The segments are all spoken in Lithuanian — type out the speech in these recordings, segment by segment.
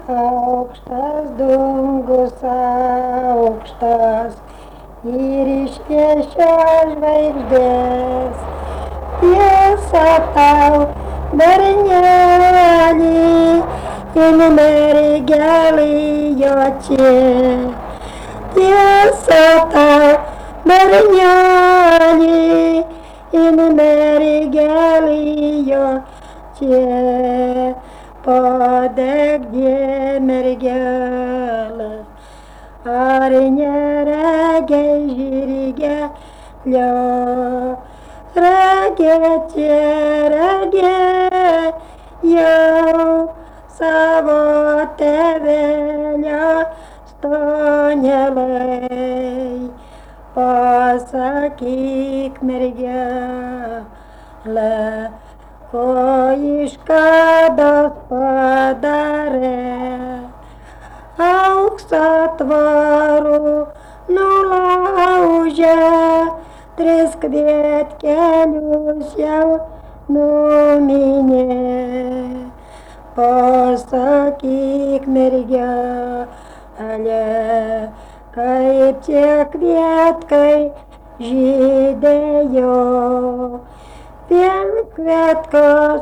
Aukštas dangus aukštas ir išviešia žvaigždės. Tiesa tau, bernelį, ir mergelį jo čia. Tiesa tau, bernelį, ir mergelį jo čia. Padegdė mergelė, ar neregiai žirgelio, regėti regėjau savo tėvelio stonelei. Pasakyk mergelė, ko iš kados padarė, auksą tvarų nulaužė, tris kvietkelius jau numinė. Pasakyk mergelė, kaip tie kvietkai žydėjo. Vien kvietkas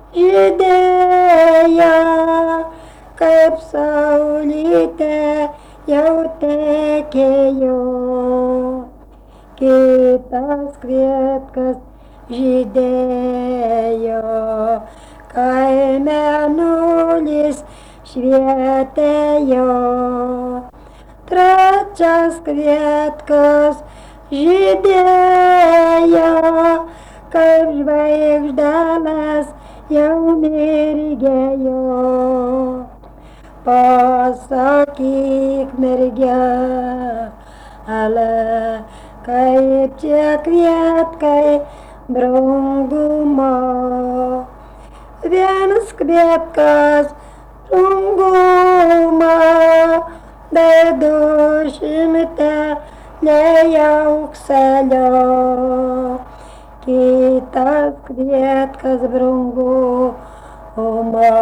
žydėjo, kaip saulytė jau tekėjo. Kitas kvietkas žydėjo, kai mėnulis švietėjo. Trečias kvietkas žydėjo, kaip žvaigždelės jau mirgėjo. Pasakyk mergelė, kaip tie kvietkai brangumo. Vienas kvietkas brangumą, bet 200 aukselio. Kitas kvietkas brangumą,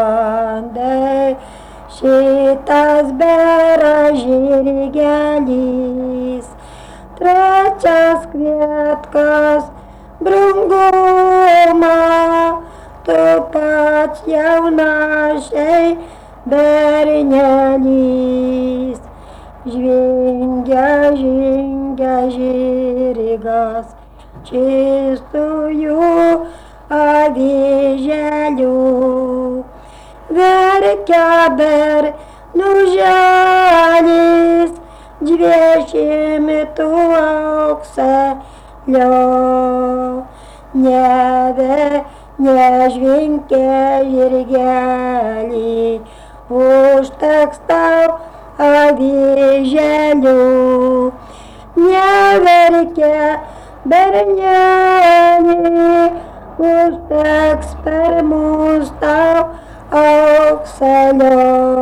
šitas bėra žirgelis. Trečias kvietkas brangumą, tu pats jaunašiai bernelis. Žvingia žirgas, čistųjų avyželių. Verkia bernuželis, 200 aukselio. Nežvinkia žirgelį, užteks tau avyželių. Neverkia bernelį, užteks per mus tau aukselio.